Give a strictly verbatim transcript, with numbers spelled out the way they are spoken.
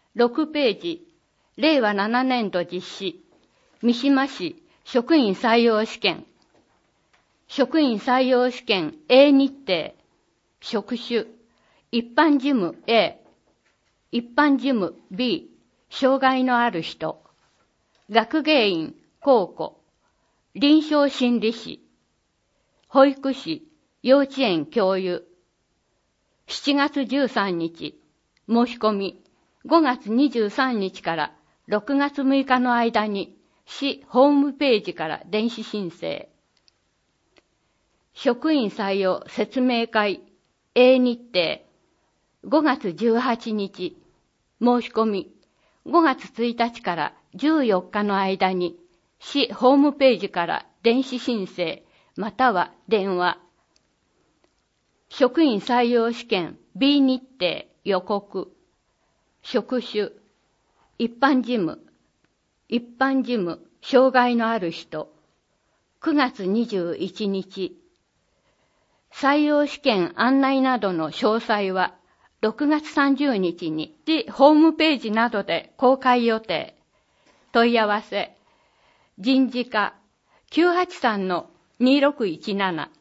ろくページ、れいわななねんど実施、三島市職員採用試験、職員採用試験 A 日程、職種、一般事務 A、一般事務 B、障害のある人、学芸員、公庫、臨床心理士、保育士、幼稚園教諭、しちがつじゅうさんにち、申し込み、ごがつにじゅうさんにちからろくがつむいかの間に、市ホームページから電子申請。職員採用説明会 A 日程、ごがつじゅうはちにち、申し込み、ごがつついたちからじゅうよっかの間に、市ホームページから電子申請、または電話。職員採用試験 B 日程予告。職種、一般事務、一般事務、障害のある人。くがつにじゅういちにち。採用試験案内などの詳細は、ろくがつさんじゅうにちに市ホームページなどで公開予定。問い合わせ、人事課 きゅうはちさんのにろくいちなな